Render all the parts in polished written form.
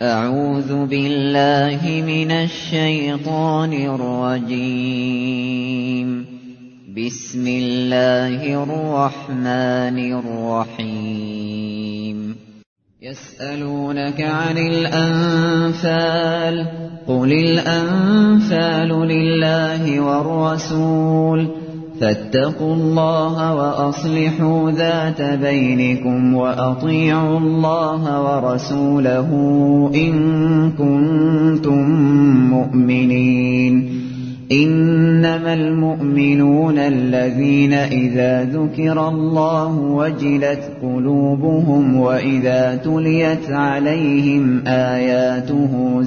أعوذ بالله من الشيطان الرجيم. بسم الله الرحمن الرحيم. يسألونك عن الأنفال، قل الأنفال لله والرسول، فاتقوا الله وأصلحوا ذات بينكم وأطيعوا الله ورسوله إن كنتم مؤمنين. إنما المؤمنون الذين إذا ذكر الله وجلت قلوبهم وإذا تليت عليهم آياته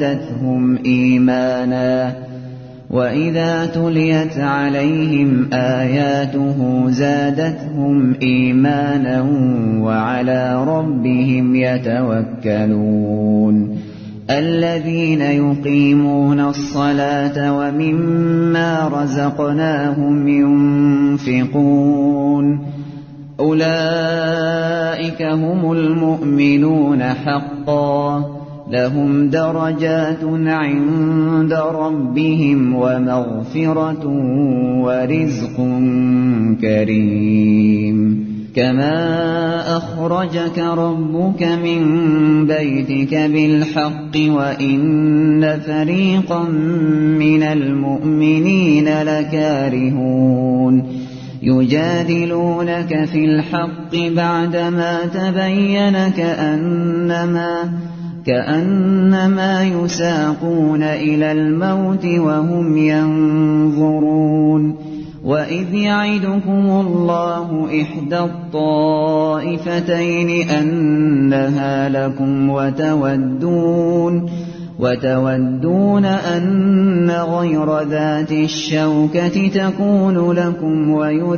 زادتهم إيمانا وعلى ربهم يتوكلون. الذين يقيمون الصلاة ومما رزقناهم ينفقون، أولئك هم المؤمنون حقا، لهم درجات عند ربهم ومغفرة ورزق كريم. كما أخرجك ربك من بيتك بالحق وإن فريقا من المؤمنين لكارهون. يجادلونك في الحق بعدما تبين كأنما يساقون إلى الموت وهم ينظرون. وإذ يعدكم الله إحدى الطائفتين أنها لكم وتودون أن غير ذات الشوكة تكون لكم،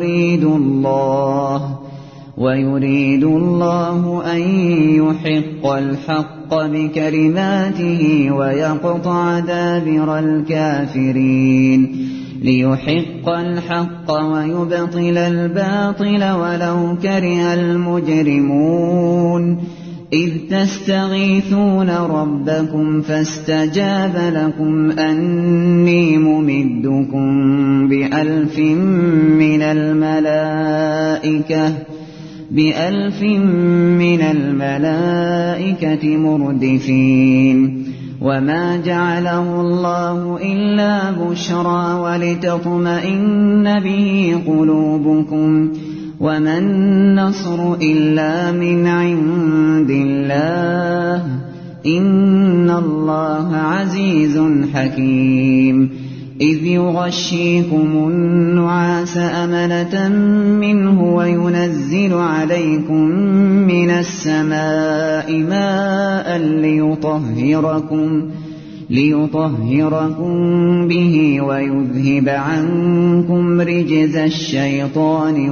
ويريد الله أن يحق الحق بكلماته ويقطع دابر الكافرين، ليحق الحق ويبطل الباطل ولو كره المجرمون. إذ تستغيثون ربكم فاستجاب لكم أني ممدكم بألف من الملائكة مردفين. وما جعله الله إلا بشرى ولتطمئن به قلوبكم، وما النصر إلا من عند الله، إن الله عزيز حكيم. إذ يغشيكم النعاس أمنة منه وينزل عليكم من السماء ماء ليطهركم به ويذهب عنكم رجز الشيطان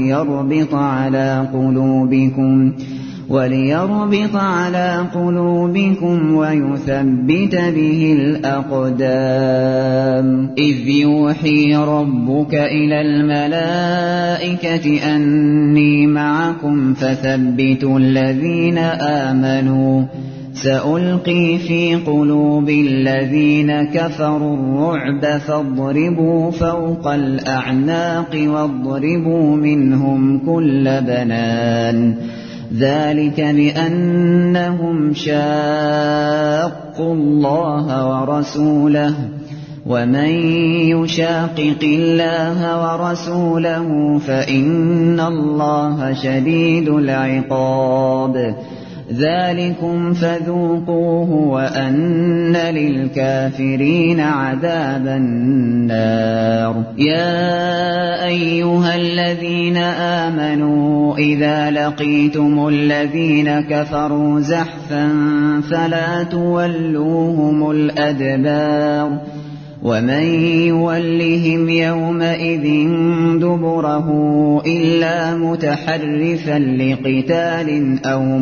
وليربط على قلوبكم ويثبت به الأقدام. إذ يوحي ربك إلى الملائكة أني معكم فثبتوا الذين آمنوا، سألقي في قلوب الذين كفروا الرعب فاضربوا فوق الأعناق واضربوا منهم كل بنان. ذلك بأنهم شاقوا الله ورسوله، ومن يشاقق الله ورسوله فإن الله شديد العقاب. ذلكم فذوقوه وأن للكافرين عذاب النار. يا أيها الذين آمنوا إذا لقيتم الذين كفروا زحفا فلا تولوهم الأدبار، ومن يولهم يومئذ دبره إلا متحرفا لقتال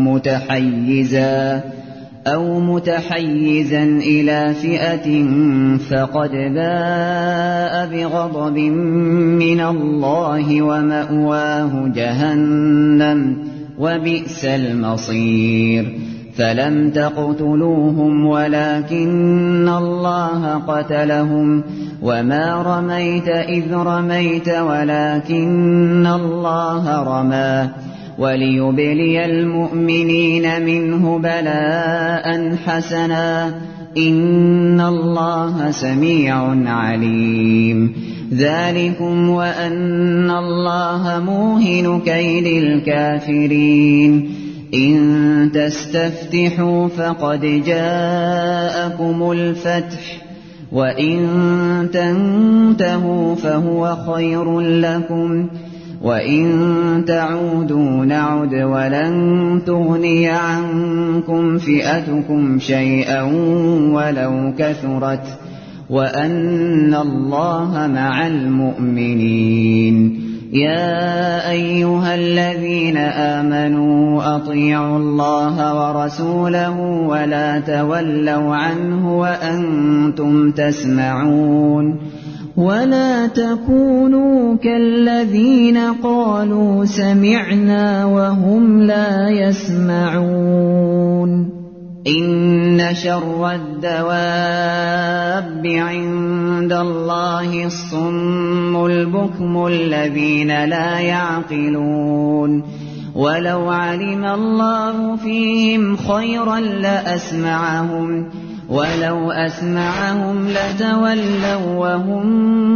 أو متحيزا إلى فئة فقد باء بغضب من الله ومأواه جهنم وبئس المصير. فلم تقتلوهم ولكن الله قتلهم وما رميت إذ رميت ولكن الله رمى وليبلي المؤمنين منه بلاء حسنا إن الله سميع عليم ذلكم وأن الله موهن كيد الكافرين إن تستفتحوا فقد جاءكم الفتح وإن تنتهوا فهو خير لكم وإن تعودوا نعد ولن تغني عنكم فئتكم شيئا ولو كثرت وأن الله مع المؤمنين يا أيها الذين آمنوا أطيعوا الله ورسوله ولا تولوا عنه وأنتم تسمعون ولا تكونوا كالذين قالوا سمعنا وهم لا يسمعون إن شر الدواب عند الله الصم البكم الذين لا يعقلون ولو علم الله فيهم خيرا لأسمعهم ولو أسمعهم لتولوا وهم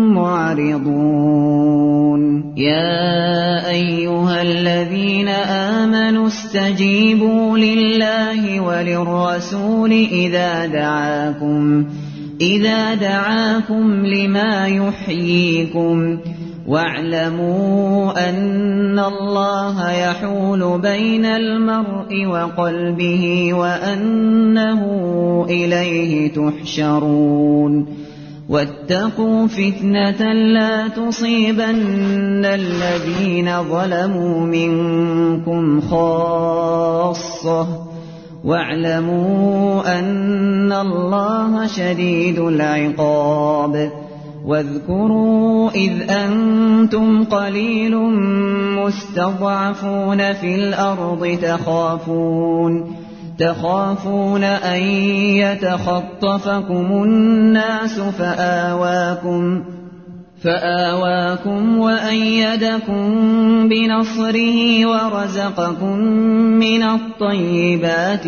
معرضون يا أيها الذين آمنوا استجيبوا لله وللرسول إذا دعاكم لما يحييكم واعلموا أن الله يحول بين المرء وقلبه وأنه إليه تحشرون واتقوا فتنة لا تصيبن الذين ظلموا منكم خاصة واعلموا أن الله شديد العقاب واذكروا إذ أنتم قليل مستضعفون في الأرض تخافون أن يتخطفكم الناس فآواكم وأيدكم بنصره ورزقكم من الطيبات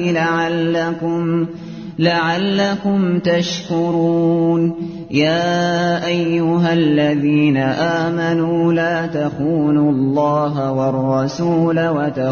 لعلكم تشكرون يا أيها الذين آمنوا لا تخونوا الله والرسول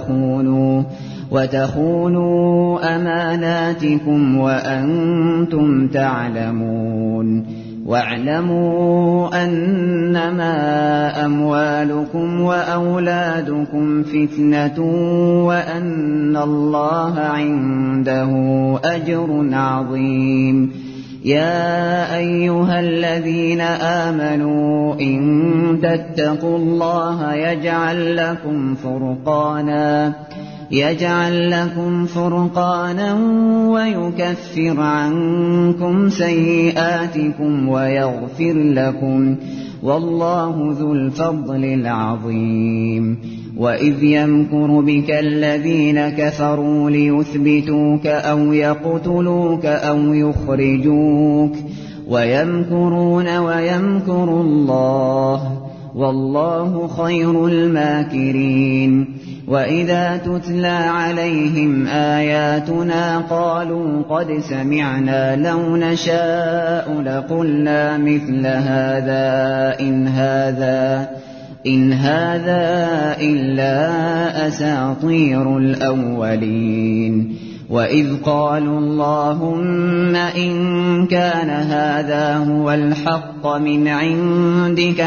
وتخونوا أماناتكم وأنتم تعلمون واعلموا أنما أموالكم وأولادكم فتنة وأن الله عنده أجر عظيم يا أيها الذين آمنوا إن تتقوا الله يجعل لكم فرقانا ويكفر عنكم سيئاتكم ويغفر لكم والله ذو الفضل العظيم وإذ يمكر بك الذين كفروا ليثبتوك أو يقتلوك أو يخرجوك ويمكرون ويمكر الله والله خير الماكرين وإذا تتلى عليهم آياتنا قالوا قد سمعنا لو نشاء لقلنا مثل هذا إن هذا إلا أساطير الأولين وإذ قالوا اللهم إن كان هذا هو الحق من عندك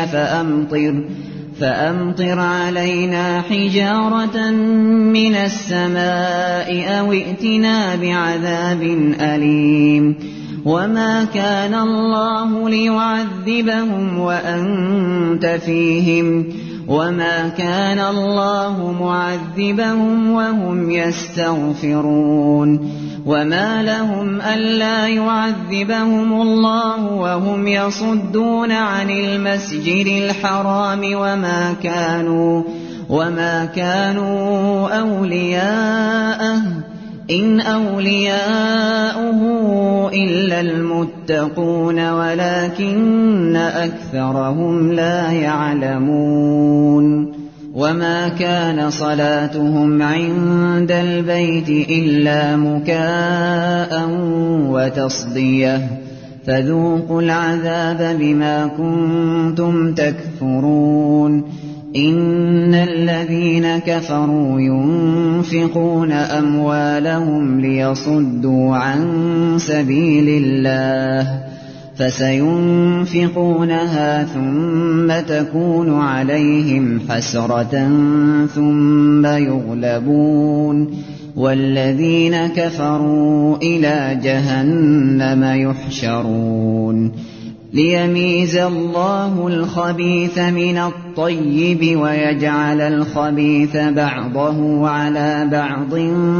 فأمطر علينا حجارة من السماء أو ائتنا بعذاب أليم وما كان الله ليعذبهم وأنت فيهم وما كان الله معذبهم وهم يستغفرون وما لهم ألا يعذبهم الله وهم يصدون عن المسجد الحرام وما كانوا أولياءه إن أولياؤه إلا المتقون ولكن أكثرهم لا يعلمون وما كان صلاتهم عند البيت إلا مكاء وتصدية فذوقوا العذاب بما كنتم تكفرون إن الذين كفروا ينفقون أموالهم ليصدوا عن سبيل الله فسينفقونها ثم تكون عليهم حسرة ثم يغلبون والذين كفروا إلى جهنم يحشرون ليميز الله الخبيث من الطيب ويجعل الخبيث بعضه على بعض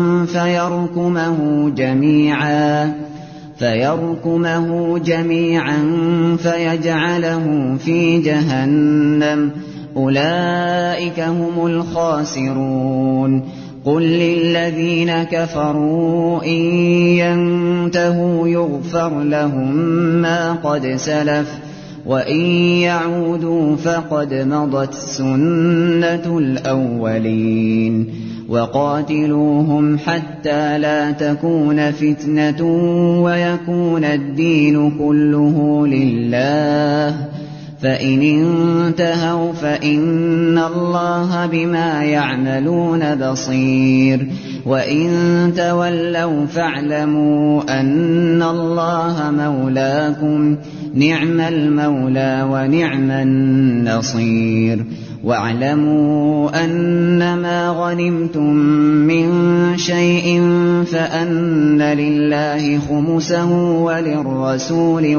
فيركمه جميعا فيجعله في جهنم أولئك هم الخاسرون قل للذين كفروا إن ينتهوا يغفر لهم ما قد سلف وإن يعودوا فقد مضت سنة الأولين وقاتلوهم حتى لا تكون فتنة ويكون الدين كله لله فإن انتهوا فإن الله بما يعملون بصير وإن تولوا فاعلموا أن الله مولاكم نعم المولى ونعم النصير واعلموا أنما غنمتم من شيء فأن لله خمسه وللرسول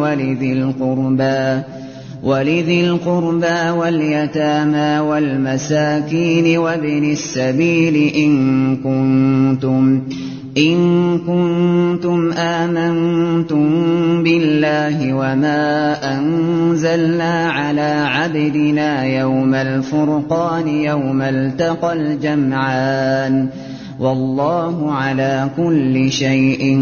ولذي القربى واليتامى والمساكين وابن السبيل إن كنتم آمنتم بالله وما أنزلنا على عبدنا يوم الفرقان يوم التقى الجمعان والله على كل شيء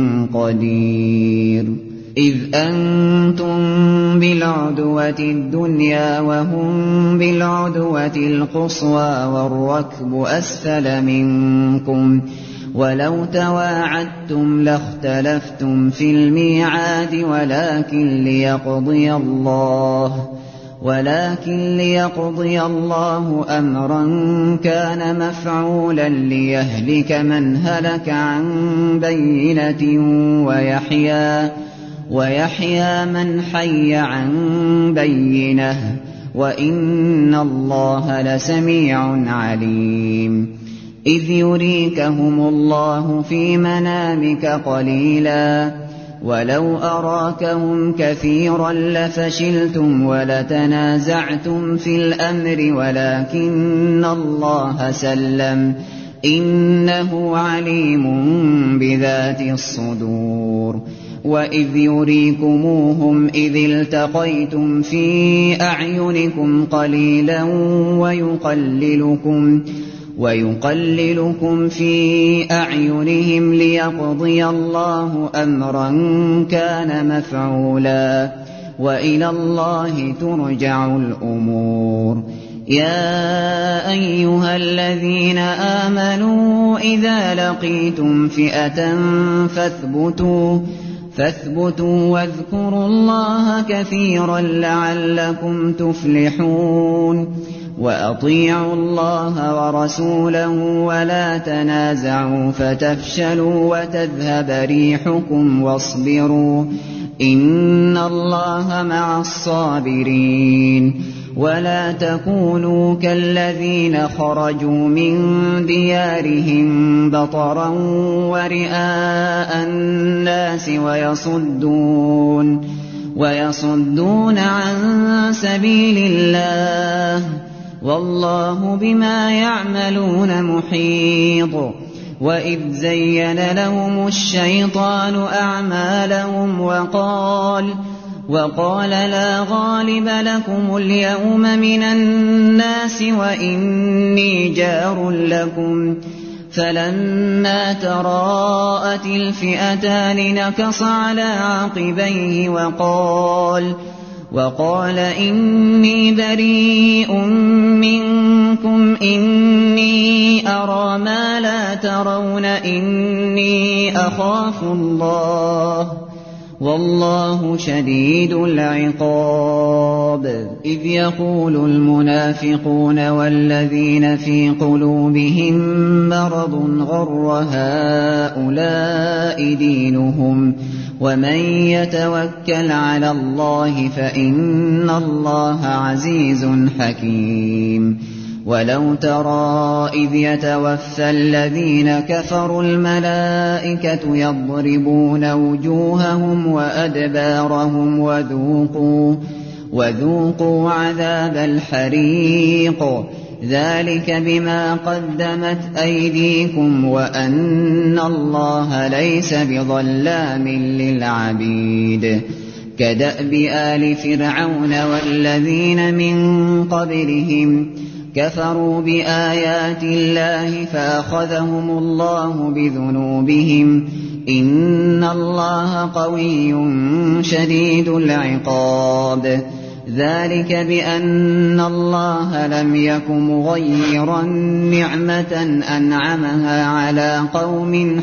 قدير إذ أنتم بالعدوة الدنيا وهم بالعدوة القصوى والركب أسفل منكم ولو تواعدتم لاختلفتم في الميعاد ولكن ليقضي الله أمرا كان مفعولا ليهلك من هلك عن بينة ويحيى من حي عن بينة وإن الله لسميع عليم إذ يريكهم الله في منامك قليلا ولو أراكهم كثيرا لفشلتم ولتنازعتم في الأمر ولكن الله سلم إنه عليم بذات الصدور وإذ يريكموهم إذ التقيتم في أعينكم قليلا ويقللكم في أعينهم ليقضي الله أمرا كان مفعولا وإلى الله ترجع الأمور يا أيها الذين آمنوا إذا لقيتم فئة فاثبتوا واذكروا الله كثيرا لعلكم تفلحون وأطيعوا الله ورسوله ولا تنازعوا فتفشلوا وتذهب ريحكم واصبروا إن الله مع الصابرين ولا تكونوا كالذين خرجوا من ديارهم بطرا ورئاء الناس ويصدون عن سبيل الله والله بما يعملون محيط وإذ زين لهم الشيطان أعمالهم وقال لا غالب لكم اليوم من الناس وإني جار لكم فلما تراءت الفئتان نكص على عقبيه وقال إني بريء منكم إني أرى ما لا ترون إني أخاف الله والله شديد العقاب. إذ يقول المنافقون والذين في قلوبهم مرض غر هؤلاء دينهم ومن يتوكل على الله فإن الله عزيز حكيم. ولو ترى إذ يتوفى الذين كفروا الملائكة يضربون وجوههم وأدبارهم وذوقوا عذاب الحريق ذلك بما قدمت أيديكم وأن الله ليس بظلام للعبيد. كدأب آل فرعون والذين من قبلهم كفروا بآيات الله فأخذهم الله بذنوبهم إن الله قوي شديد العقاب. ذلك بأن الله لم يك مغيرا نعمة أنعمها على قوم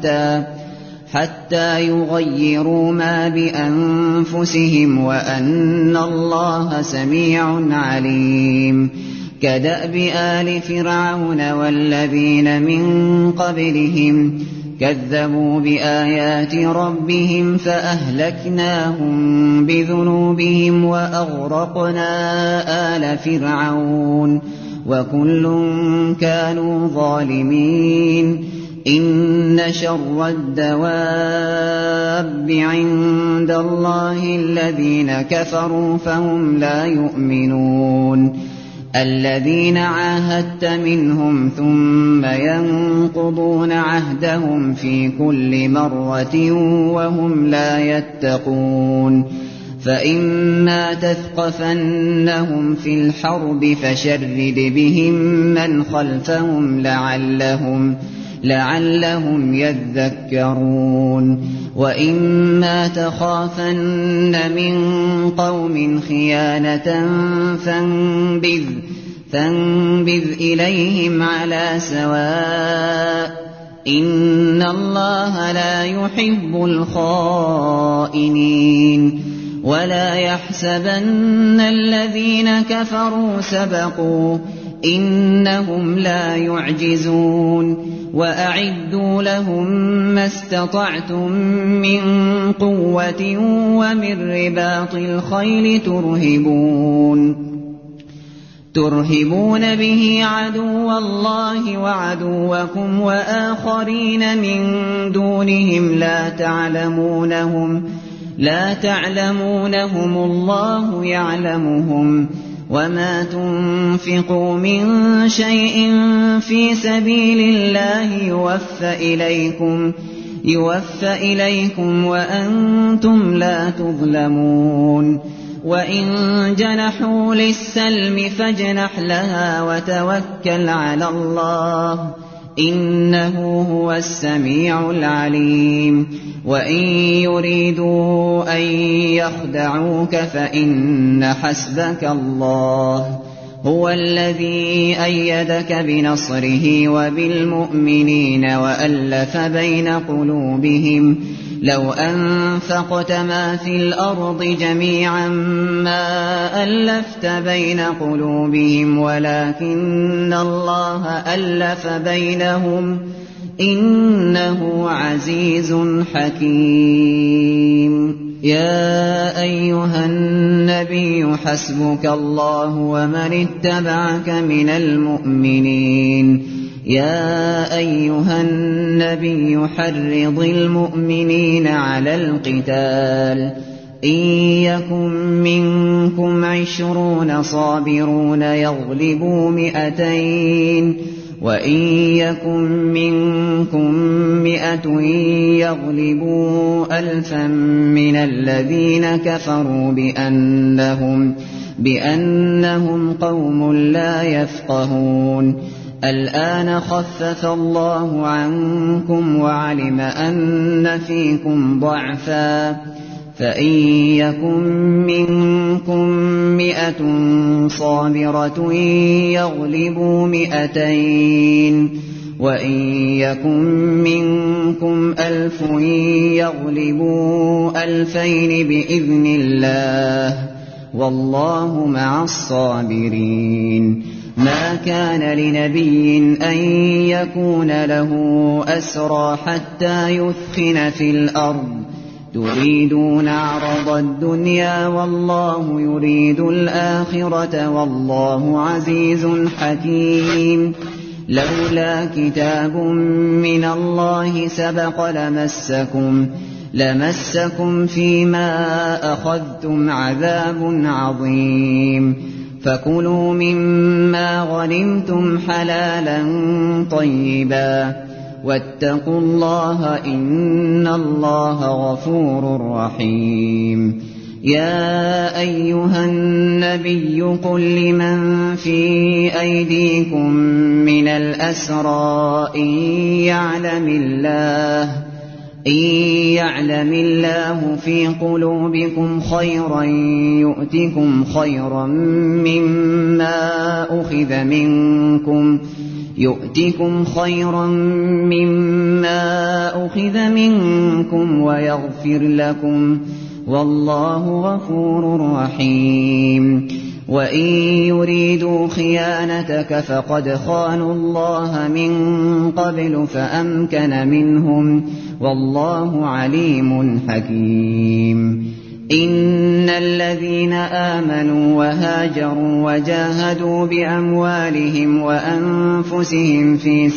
حتى يغيروا ما بأنفسهم وأن الله سميع عليم. كدأب آل فرعون والذين من قبلهم كذبوا بآيات ربهم فأهلكناهم بذنوبهم وأغرقنا آل فرعون وكل كانوا ظالمين. إن شر الدواب عند الله الذين كفروا فهم لا يؤمنون. الذين عاهدت منهم ثم ينقضون عهدهم في كل مرة وهم لا يتقون. فإما تثقفنهم في الحرب فشرد بهم من خلفهم لعلهم يذكرون. وإما تخافن من قوم خيانة فانبذ إليهم على سواء إن الله لا يحب الخائنين. ولا يحسبن الذين كفروا سبقوا إنهم لا يعجزون. وأعدوا لهم ما استطعتم من قوة ومن رباط الخيل ترهبون به عدو الله وعدوكم وآخرين من دونهم لا تعلمونهم الله يعلمهم. وما تنفقوا من شيء في سبيل الله يوفى إليكم وأنتم لا تظلمون. وإن جنحوا للسلم فاجنح لها وتوكل على الله إنه هو السميع العليم. وإن يريدوا أن يخدعوك فإن حسبك الله هو الذي أيدك بنصره وبالمؤمنين وألف بين قلوبهم لو أنفقت ما في الأرض جميعا ما ألفت بين قلوبهم ولكن الله ألف بينهم إنه عزيز حكيم. يا أيها النبي حسبك الله ومن اتبعك من المؤمنين. يا أيها النبي حرض المؤمنين على القتال إن يكن منكم 20 صابرون يغلبوا 200 وإن يكن منكم 100 يغلبوا 1000 من الذين كفروا بأنهم قوم لا يفقهون. الآن خفف الله عنكم وعلم أن فيكم ضعفا فإن يكن منكم 100 صابرة يغلبوا 200 وإن يكن منكم 1000 يغلبوا 2000 بإذن الله والله مع الصابرين. ما كان لنبي أن يكون له أسرى حتى يثخن في الأرض تريدون عرض الدنيا والله يريد الآخرة والله عزيز حكيم. لولا كتاب من الله سبق لمسكم فيما أخذتم عذاب عظيم. فكلوا مما غنمتم حلالا طيبا واتقوا الله إن الله غفور رحيم. يا أيها النبي قل لمن في أيديكم من الأسرى إن يعلم الله في قلوبكم خيرا يؤتكم خيرا مما أخذ منكم ويغفر لكم والله غفور رحيم. وإن يريدوا خيانتك فقد خانوا الله من قبل فأمكن منهم والله عليم حكيم. إن الذين آمنوا وهاجروا وجاهدوا بأموالهم وأنفسهم في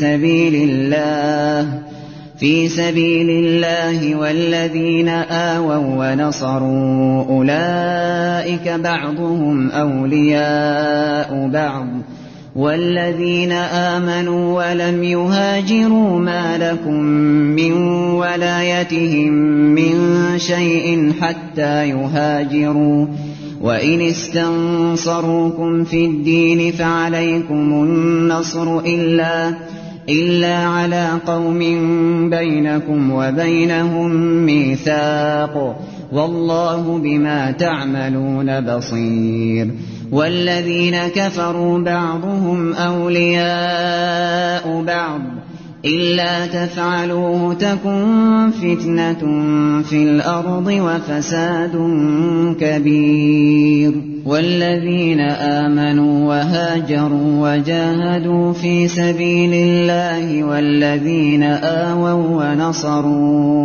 سبيل الله والذين آووا ونصروا أولئك بعضهم أولياء بعض والذين آمنوا ولم يهاجروا ما لكم من ولايتهم من شيء حتى يهاجروا وإن استنصروكم في الدين فعليكم النصر إلا على قوم بينكم وبينهم ميثاق والله بما تعملون بصير. والذين كفروا بعضهم أولياء بعض إلا تفعلوه تكن فتنة في الأرض وفساد كبير. والذين آمنوا وهاجروا وجاهدوا في سبيل الله والذين آووا ونصروا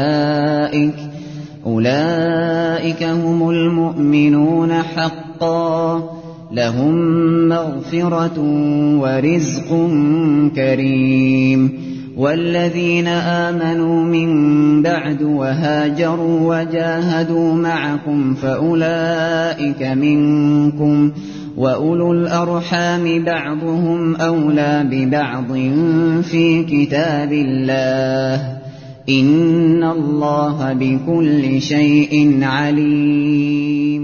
أولئك هم المؤمنون حقا لهم مغفرة ورزق كريم. والذين آمنوا من بعد وهاجروا وجاهدوا معكم فأولئك منكم وأولو الأرحام بعضهم أولى ببعض في كتاب الله إن الله بكل شيء عليم.